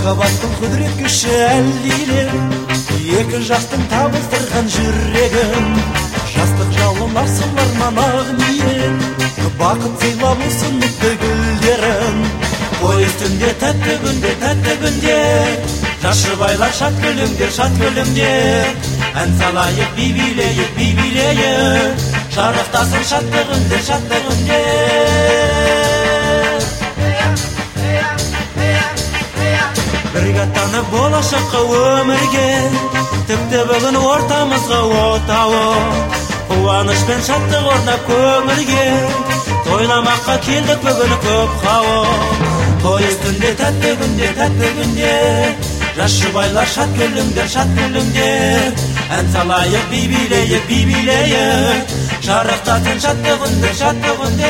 махаббаттың құдірет күші әлдилер, екі жастың табыстырған жүрегін. Жастық жалын асыларынан ақ ниет, бақыт сыйлап ұсыныпты гүлдерін. Той үстінде тәтті күнде, жас жұбайлар шат күлімдер. Ән салайық, би билейік, шарықтасын шаттығынде. Бірге аттанып болашаққа өмірге, тіпті бүгін ортамызға отауы. Қуаныш пен шаттық орнап көңілге, тойламаққа келдік бүгін көп қауым. Той үстінде тәтті күнде, жас жұбайлар шат күлімдер. Ән салайық, би билейік, шарықтасын шаттығынде.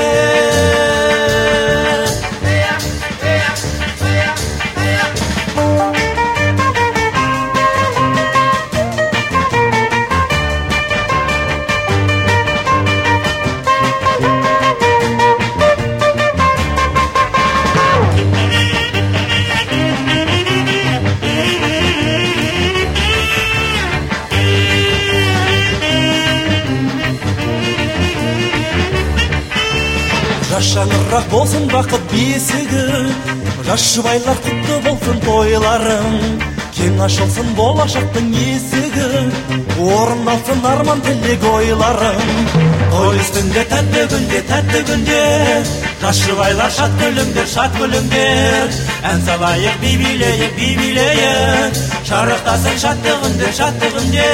Жас шаңырақ болсын бақыт бесігі, жас жұбайлар құтты болсын тойларың. Кең ашылсын болашақтың есігі, орындалсын арман тілек ойларың. Той үстінде тәтті күнде, жас жұбайлар шат күлімдер. Ән салайық, би билейік, шарықтасын шаттығынде.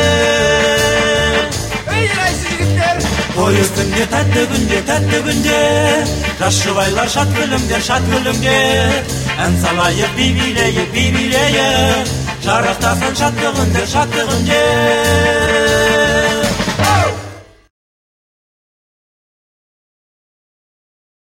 Той үстінде тәтті күнде, жас жұбайлар шат күлімдер. Ән салайық, би билейік, шарықтасын шаттығынде.